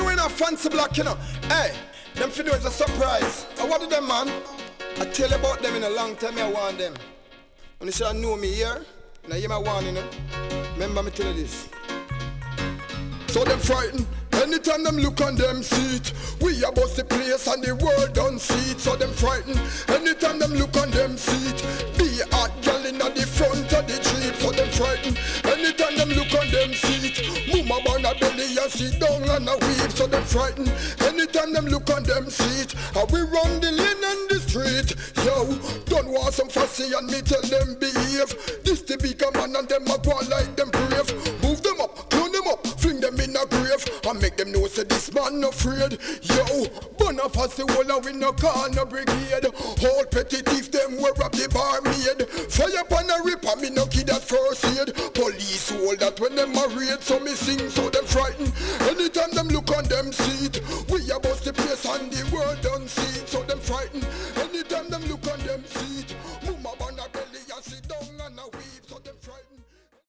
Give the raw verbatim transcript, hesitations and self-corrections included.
wearing a fancy black, you know. Hey, them for is a surprise. I wanted them, man. I tell you about them in a long time, I want them. When you should know me here, now you my warning, you know. Remember me tell you this. So them frightened. Anytime them look on them seat, we a bust the place and the world don't see it. So them frightened. Anytime them look on them seat, be a hot girl in the front of the jeep. So them frightened. Anytime them look on them seat, mama on a belly and sit down and a weep. So them frightened. Anytime them look on them seat, how we run the lane in the street. Yo, don't want some fussy and me tell them behave. This the bigger man and them a go like them brave. Move them up, clone them up, fling them in a grave, and make them know say this man no afraid. Yo, burn up as the whole and we no call no brigade. All petty thief them we rob the barmaid. Fire upon a ripper, me no kid at first aid. Police hold that when them a raid, so me sing so them frightened. Anytime them look on them seat, we a bust the place and the world don't see it, so them frightened.